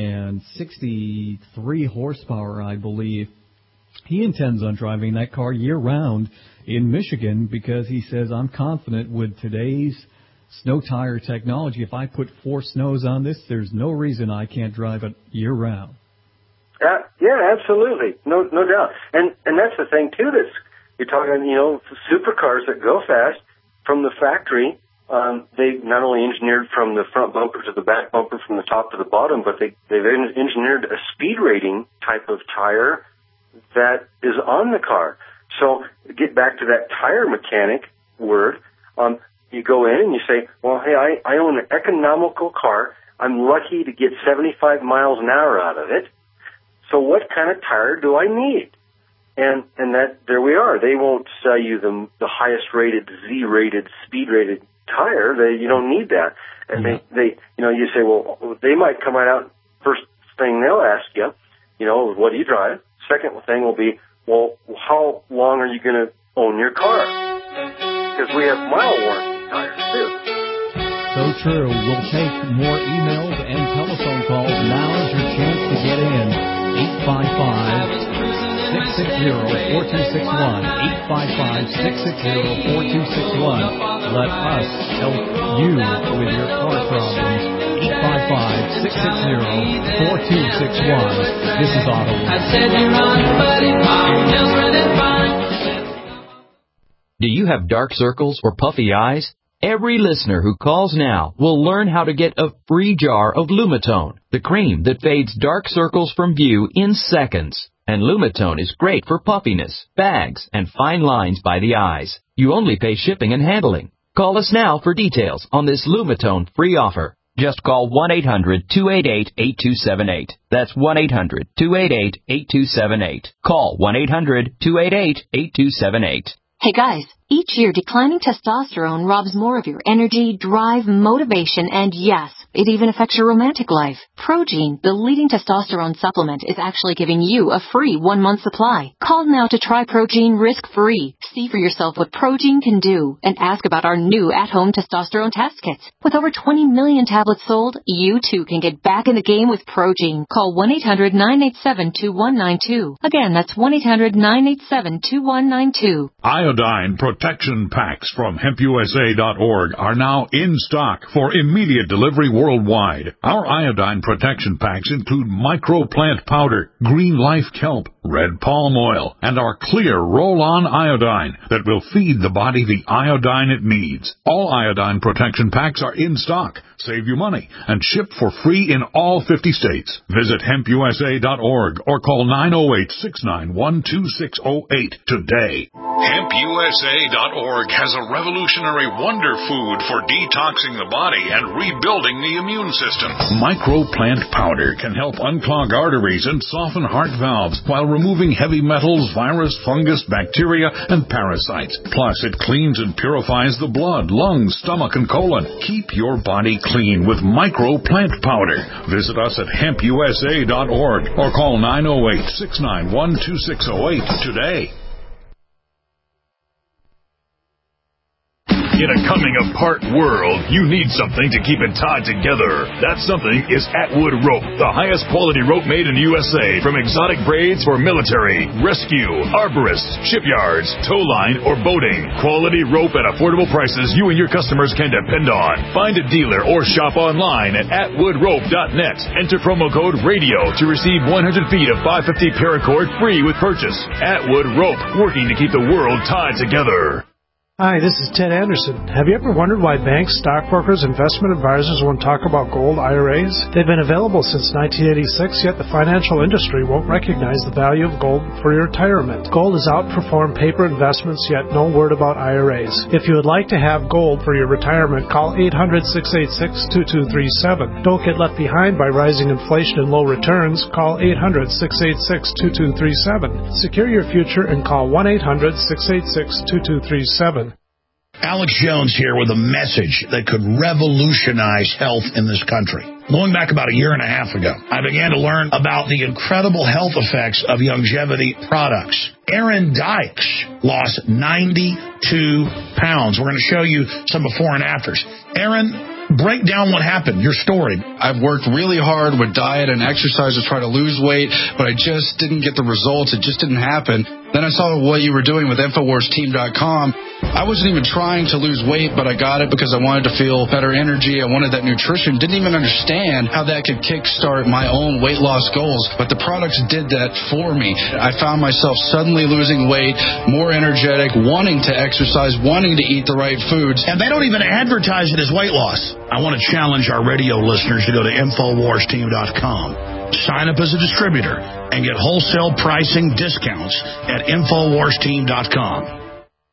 sixty-three horsepower, I believe. He intends on driving that car year-round in Michigan because he says, I'm confident with today's snow tire technology, if I put four snows on this, there's no reason I can't drive it year-round. Uh, yeah, absolutely. No no doubt. And and that's the thing, too, that's, you're talking, you know, supercars that go fast from the factory. Um, they not only engineered from the front bumper to the back bumper, from the top to the bottom, but they, they've engineered a speed rating type of tire that is on the car. So get back to that tire mechanic word. Um, you go in and you say, well, hey, I, I own an economical car. I'm lucky to get seventy-five miles an hour out of it. So what kind of tire do I need? And and that there we are. They won't sell you the the highest rated, Z rated, speed rated tire. They you don't need that. And yeah. they, they you know you say, well, they might come right out. First thing they'll ask you, you know, what do you drive? Second thing will be, well, how long are you going to own your car? Because we have mile warranty tires, too. So true. We'll take more emails and telephone calls. Now is your chance to get in. eight five five, six six zero, four two six one. eight five five, six six zero, four two six one. Let us help you with your car problems. eight five five, six six zero, four two six one. This is Auto World. Do you have dark circles or puffy eyes? Every listener who calls now will learn how to get a free jar of Lumitone, the cream that fades dark circles from view in seconds. And Lumitone is great for puffiness, bags, and fine lines by the eyes. You only pay shipping and handling. Call us now for details on this Lumitone free offer. Just call one eight hundred, two eight eight, eight two seven eight. That's one eight hundred, two eight eight, eight two seven eight. Call one eight hundred, two eight eight, eight two seven eight. Hey guys, each year declining testosterone robs more of your energy, drive, motivation, and yes, it even affects your romantic life. Progene, the leading testosterone supplement, is actually giving you a free one-month supply. Call now to try Progene risk-free. See for yourself what Progene can do and ask about our new at-home testosterone test kits. With over twenty million tablets sold, you too can get back in the game with Progene. Call one eight hundred, nine eight seven, two one nine two. Again, that's one eight hundred, nine eight seven, two one nine two. Iodine Protection Packs from hemp U S A dot org are now in stock for immediate delivery worldwide. Our iodine protection packs include microplant powder, green life kelp, red palm oil, and our clear roll-on iodine that will feed the body the iodine it needs. All iodine protection packs are in stock. Save you money and ship for free in all fifty states. Visit hemp U S A dot org or call nine oh eight, six nine one, two six oh eight today. hemp U S A dot org has a revolutionary wonder food for detoxing the body and rebuilding the immune system. Microplant powder can help unclog arteries and soften heart valves while removing heavy metals, virus, fungus, bacteria, and parasites. Plus, it cleans and purifies the blood, lungs, stomach, and colon. Keep your body clean with Microplant powder. Visit us at hemp U S A dot org or call nine oh eight, six nine one, two six oh eight today. In a coming-apart world, you need something to keep it tied together. That something is Atwood Rope, the highest quality rope made in the U S A, from exotic braids for military, rescue, arborists, shipyards, tow line, or boating. Quality rope at affordable prices you and your customers can depend on. Find a dealer or shop online at atwood rope dot net. Enter promo code RADIO to receive one hundred feet of five fifty paracord free with purchase. Atwood Rope, working to keep the world tied together. Hi, this is Ted Anderson. Have you ever wondered why banks, stockbrokers, investment advisors won't talk about gold I R As? They've been available since nineteen eighty-six, yet the financial industry won't recognize the value of gold for your retirement. Gold has outperformed paper investments, yet no word about I R As. If you would like to have gold for your retirement, call eight hundred, six eight six, two two three seven. Don't get left behind by rising inflation and low returns. Call eight hundred, six eight six, two two three seven. Secure your future and call one eight hundred, six eight six, two two three seven. Alex Jones here with a message that could revolutionize health in this country. Going back about a year and a half ago, I began to learn about the incredible health effects of longevity products. Aaron Dykes lost ninety-two pounds. We're going to show you some before and afters. Aaron, break down what happened, your story. I've worked really hard with diet and exercise to try to lose weight, but I just didn't get the results. It just didn't happen. Then I saw what you were doing with Infowars Team dot com. I wasn't even trying to lose weight, but I got it because I wanted to feel better energy. I wanted that nutrition. Didn't even understand how that could kickstart my own weight loss goals, but the products did that for me. I found myself suddenly losing weight, more energetic, wanting to exercise, wanting to eat the right foods. And they don't even advertise it as weight loss. I want to challenge our radio listeners to go to Infowars Team dot com. Sign up as a distributor and get wholesale pricing discounts at Infowars Team dot com.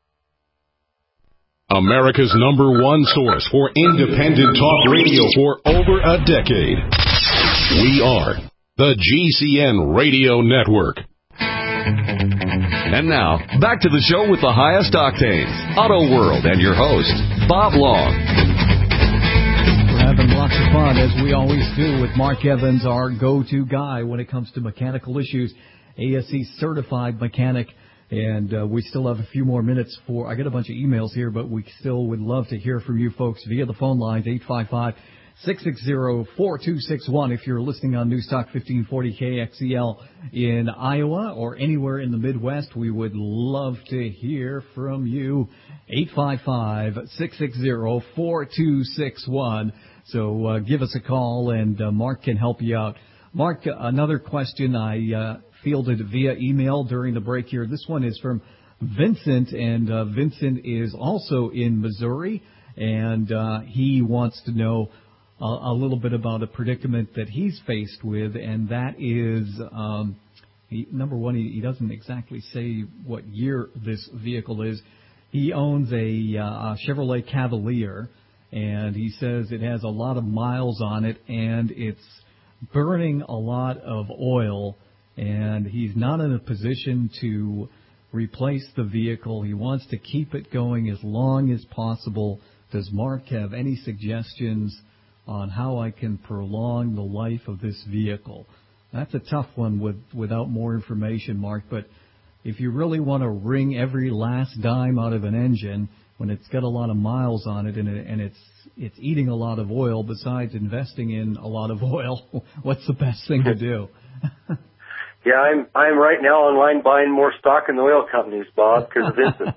America's number one source for independent talk radio for over a decade. We are the G C N Radio Network. And now, back to the show with the highest octanes, Auto World, and your host, Bob Long. We're having lots of fun, as we always do, with Mark Evans, our go-to guy when it comes to mechanical issues, A S E certified mechanic. And uh, we still have a few more minutes for, I get a bunch of emails here, but we still would love to hear from you folks via the phone lines, eight five five, six six zero, four two six one. If you're listening on Newstalk fifteen forty K X E L in Iowa or anywhere in the Midwest, we would love to hear from you, eight five five, six six zero, four two six one. So uh, give us a call, and uh, Mark can help you out. Mark, another question I uh, fielded via email during the break here. This one is from Vincent, and uh, Vincent is also in Missouri, and uh, he wants to know a, a little bit about a predicament that he's faced with, and that is, um, he, number one, he, he doesn't exactly say what year this vehicle is. He owns a, uh, a Chevrolet Cavalier, and he says it has a lot of miles on it, and it's burning a lot of oil, and he's not in a position to replace the vehicle. He wants to keep it going as long as possible. Does Mark have any suggestions on how I can prolong the life of this vehicle? That's a tough one with, without more information, Mark, but if you really want to wring every last dime out of an engine when it's got a lot of miles on it and, it, and it's it's eating a lot of oil besides investing in a lot of oil, what's the best thing to do? Yeah, I'm I'm right now online buying more stock in the oil companies, Bob, because of Vincent.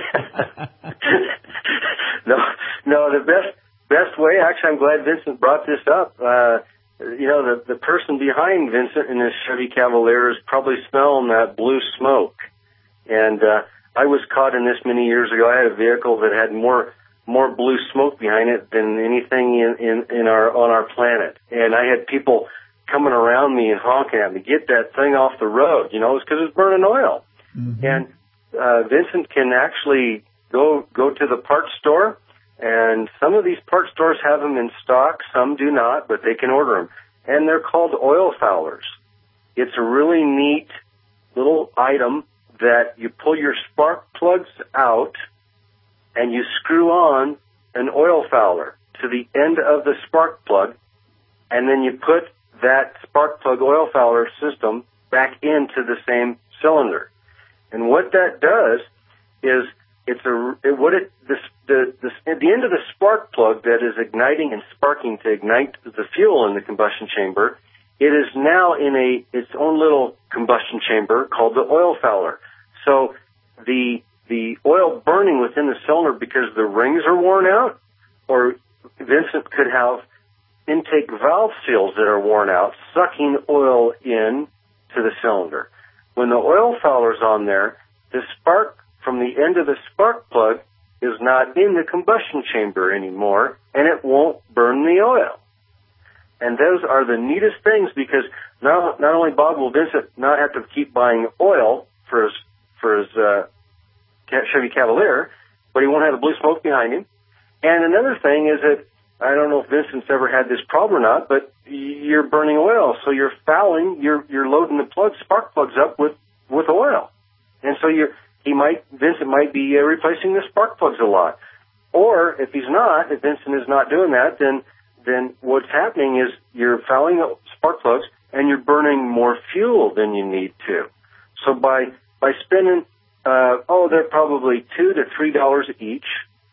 no, no, the best best way. Actually, I'm glad Vincent brought this up. Uh, you know, the the person behind Vincent in his Chevy Cavalier is probably smelling that blue smoke. And uh, I was caught in this many years ago. I had a vehicle that had more more blue smoke behind it than anything in in, in our on our planet. And I had people coming around me and honking at me, get that thing off the road, you know, it's because it's burning oil. Mm-hmm. And uh, Vincent can actually go go to the parts store, and some of these parts stores have them in stock, some do not, but they can order them. And they're called oil fouler's. It's a really neat little item that you pull your spark plugs out and you screw on an oil fouler to the end of the spark plug, and then you put that spark plug oil fouler system back into the same cylinder. And what that does is it's a it, what it this the this at the end of the spark plug that is igniting and sparking to ignite the fuel in the combustion chamber. It is now in a its own little combustion chamber called the oil fouler. So the the oil burning within the cylinder because the rings are worn out, or Vincent could have intake valve seals that are worn out, sucking oil in to the cylinder. When the oil fouler's on there, the spark from the end of the spark plug is not in the combustion chamber anymore, and it won't burn the oil. And those are the neatest things because not, not only Bob will Vincent not have to keep buying oil for his, for his uh, Chevy Cavalier, but he won't have the blue smoke behind him. And another thing is that, I don't know if Vincent's ever had this problem or not, but you're burning oil, so you're fouling, you're, you're loading the plug, spark plugs up with, with oil. And so you're, he might, Vincent might be uh, replacing the spark plugs a lot. Or if he's not, if Vincent is not doing that, then then what's happening is you're fouling the spark plugs and you're burning more fuel than you need to. So by by spending, uh, oh, they're probably two to three dollars each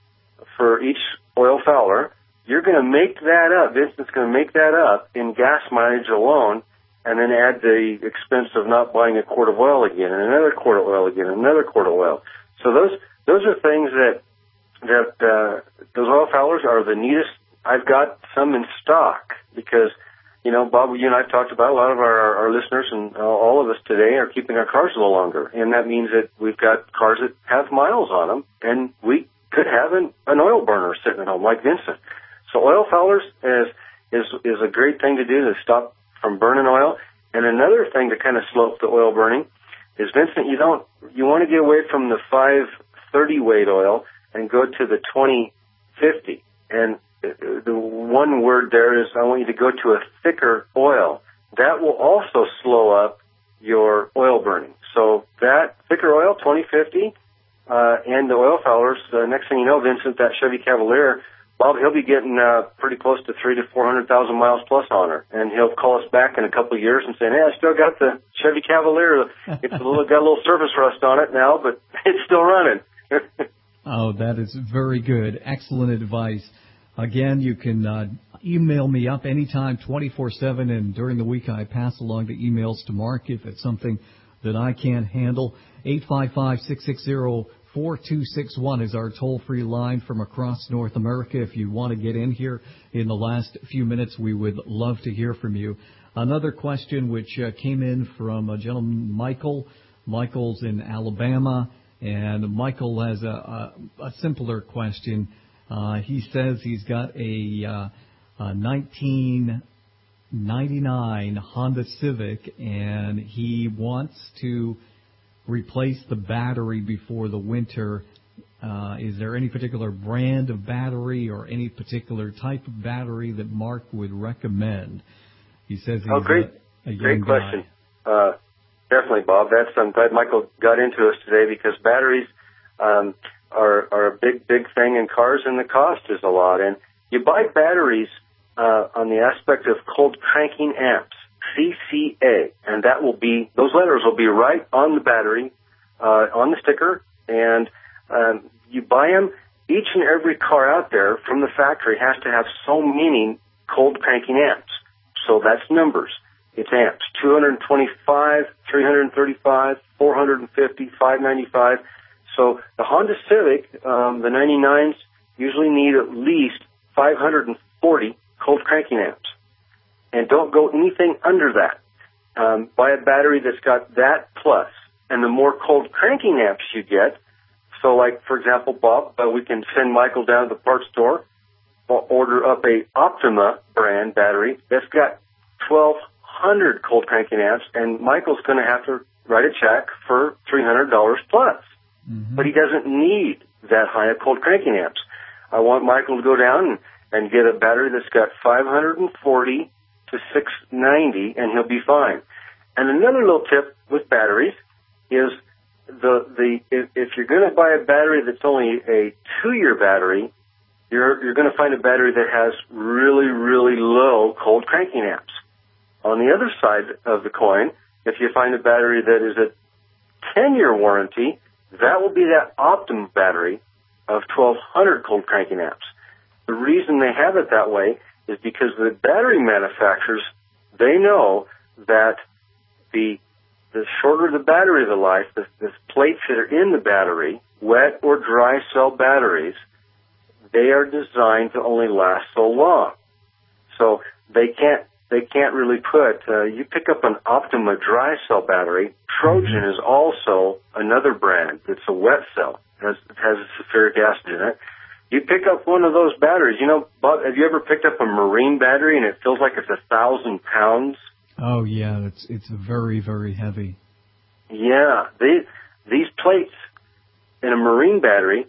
for each oil fouler, you're going to make that up. Vincent's going to make that up in gas mileage alone, and then add the expense of not buying a quart of oil again, and another quart of oil again, and another quart of oil. So those those are things that that uh, those oil foulers are the neatest. I've got some in stock because, you know, Bob, you and I have talked about a lot of our, our listeners and uh, all of us today are keeping our cars a little longer. And that means that we've got cars that have miles on them, and we could have an, an oil burner sitting at home like Vincent. So oil foulers is, is, is a great thing to do to stop from burning oil. And another thing to kind of slow up the oil burning is, Vincent, you don't, you want to get away from the five thirty weight oil and go to the twenty fifty. And the one word there is I want you to go to a thicker oil. That will also slow up your oil burning. So that thicker oil, twenty fifty, uh, and the oil foulers, the next thing you know, Vincent, that Chevy Cavalier, Bob, he'll be getting uh, pretty close to three to four hundred thousand miles plus on her, and he'll call us back in a couple of years and say, "Hey, I still got the Chevy Cavalier. It's a little got a little surface rust on it now, but it's still running." Oh, that is very good. Excellent advice. Again, you can uh, email me up anytime, twenty-four seven, and during the week I pass along the emails to Mark if it's something that I can't handle. eight five five, six six zero, four two six one is our toll-free line from across North America. If you want to get in here in the last few minutes, we would love to hear from you. Another question which uh, came in from a gentleman, Michael. Michael's in Alabama, and Michael has a, a, a simpler question. Uh, he says he's got a, uh, a nineteen ninety-nine Honda Civic, and he wants to replace the battery before the winter. Uh, is there any particular brand of battery or any particular type of battery that Mark would recommend? He says he's oh, great, a, a young great question. guy. Uh, definitely, Bob. That's I'm glad Michael got into us today because batteries um, are, are a big, big thing in cars, and the cost is a lot. And you buy batteries uh, on the aspect of cold cranking amps, C C A, and that will be, those letters will be right on the battery, uh, on the sticker, and um, you buy them. Each and every car out there from the factory has to have so many cold cranking amps. So that's numbers. It's amps, two twenty-five, three thirty-five, four fifty, five ninety-five. So the Honda Civic, um, the ninety-nines, usually need at least five forty cold cranking amps. And don't go anything under that. Um, buy a battery that's got that plus. And the more cold cranking amps you get, so like, for example, Bob, uh, we can send Michael down to the parts store, or order up a Optima brand battery that's got twelve hundred cold cranking amps, and Michael's going to have to write a check for three hundred dollars plus. Mm-hmm. But he doesn't need that high of cold cranking amps. I want Michael to go down and, and get a battery that's got five forty to six ninety, and he'll be fine. And another little tip with batteries is the the if, if you're going to buy a battery that's only a two-year battery, you're you're going to find a battery that has really, really low cold cranking amps. On the other side of the coin, if you find a battery that is a ten-year warranty, that will be that Optimum battery of twelve hundred cold cranking amps. The reason they have it that way is because the battery manufacturers, they know that the the shorter the battery the life, the, the plates that are in the battery, wet or dry cell batteries, they are designed to only last so long. So they can't they can't really put, uh, you pick up an Optima dry cell battery. Trojan is also another brand. It's a wet cell. It has, it has sulfuric acid in it. You pick up one of those batteries, you know, Bob, have you ever picked up a marine battery and it feels like it's a thousand pounds? Oh, yeah, it's it's very, very heavy. Yeah, they, these plates in a marine battery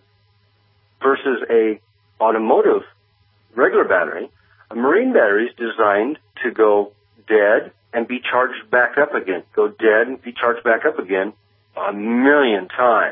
versus a automotive regular battery, a marine battery is designed to go dead and be charged back up again, go dead and be charged back up again a million times.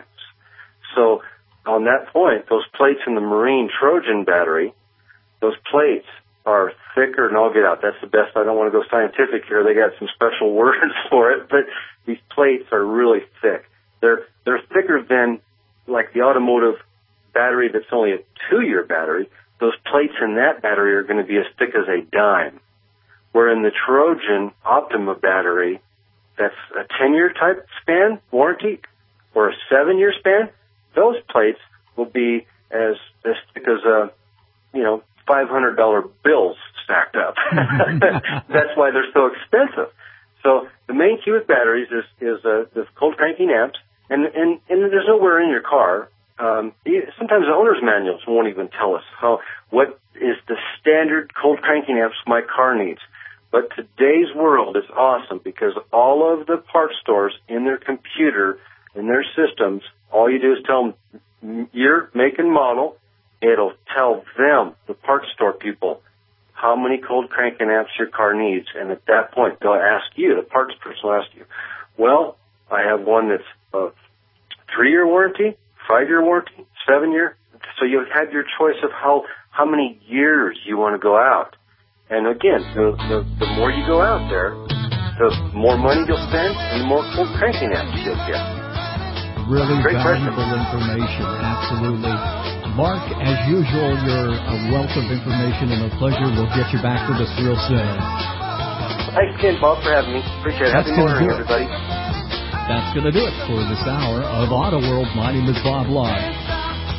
So on that point, those plates in the marine Trojan battery, those plates are thicker than all get out. That's the best. I don't want to go scientific here. They got some special words for it, but these plates are really thick. They're they're thicker than like the automotive battery that's only a two-year battery. Those plates in that battery are going to be as thick as a dime. Where in the Trojan Optima battery, that's a ten-year type span warranty or a seven-year span, those plates will be as as thick as a, you know, five hundred dollar bills stacked up. That's why they're so expensive. So the main key with batteries is is uh, the cold cranking amps, and and and there's nowhere in your car. Um, sometimes the owner's manuals won't even tell us how what is the standard cold cranking amps my car needs. But today's world is awesome because all of the parts stores in their computer, in their systems, all you do is tell them year, make, and model. It'll tell them, the parts store people, how many cold cranking amps your car needs. And at that point, they'll ask you, the parts person will ask you, well, I have one that's a three-year warranty, five-year warranty, seven-year. So you have your choice of how, how many years you want to go out. And again, the, the, the more you go out there, the more money you'll spend and the more cold cranking amps you'll get. Really Great valuable question. information, absolutely. Mark, as usual, you're a wealth of information and a pleasure. We'll get you back with us real soon. Thanks again, Bob, for having me. Appreciate it. That's Happy morning, do it. everybody. That's going to do it for this hour of Auto World. My name is Bob Lodge.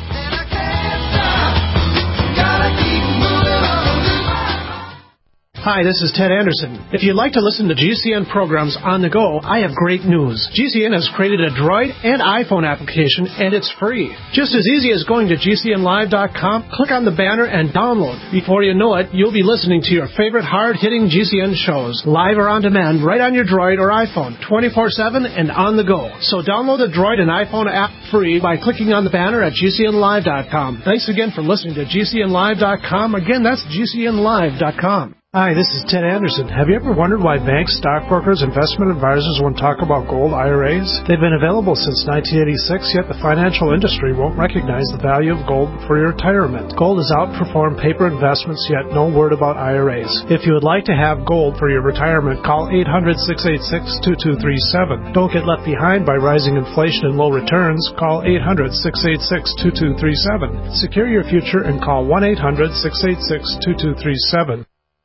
Hi, this is Ted Anderson. If you'd like to listen to G C N programs on the go, I have great news. G C N has created a Droid and iPhone application, and it's free. Just as easy as going to G C N live dot com, click on the banner, and download. Before you know it, you'll be listening to your favorite hard-hitting G C N shows, live or on demand, right on your Droid or iPhone, twenty-four seven and on the go. So download the Droid and iPhone app free by clicking on the banner at G C N live dot com. Thanks again for listening to G C N live dot com. Again, that's G C N live dot com. Hi, this is Ted Anderson. Have you ever wondered why banks, stockbrokers, investment advisors won't talk about gold I R As? They've been available since nineteen eighty-six, yet the financial industry won't recognize the value of gold for your retirement. Gold has outperformed paper investments, yet no word about I R As. If you would like to have gold for your retirement, call eight hundred, six eight six, two two three seven. Don't get left behind by rising inflation and low returns. Call eight hundred, six eight six, two two three seven. Secure your future and call one eight hundred, six eight six, two two three seven.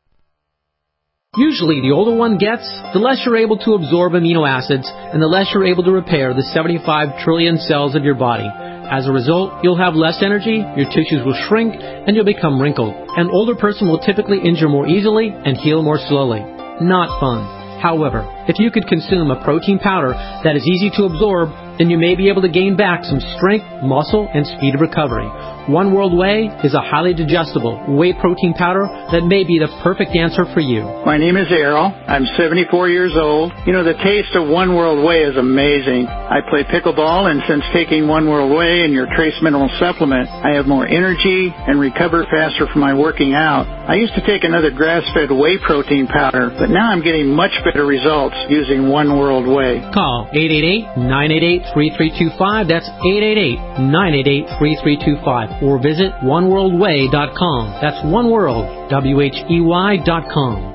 Usually, the older one gets, the less you're able to absorb amino acids, and the less you're able to repair the seventy-five trillion cells of your body. As a result, you'll have less energy, your tissues will shrink, and you'll become wrinkled. An older person will typically injure more easily and heal more slowly. Not fun. However, if you could consume a protein powder that is easy to absorb, then you may be able to gain back some strength, muscle, and speed of recovery. One World Whey is a highly digestible whey protein powder that may be the perfect answer for you. My name is Errol. I'm seventy-four years old. You know, the taste of One World Whey is amazing. I play pickleball, and since taking One World Whey and your trace mineral supplement, I have more energy and recover faster from my working out. I used to take another grass-fed whey protein powder, but now I'm getting much better results using One World Whey. Call eight eight eight, nine eight eight, three three two five. That's eight eight eight, nine eight eight, three three two five. Or visit one world way dot com. That's one world, W H E Y dot com.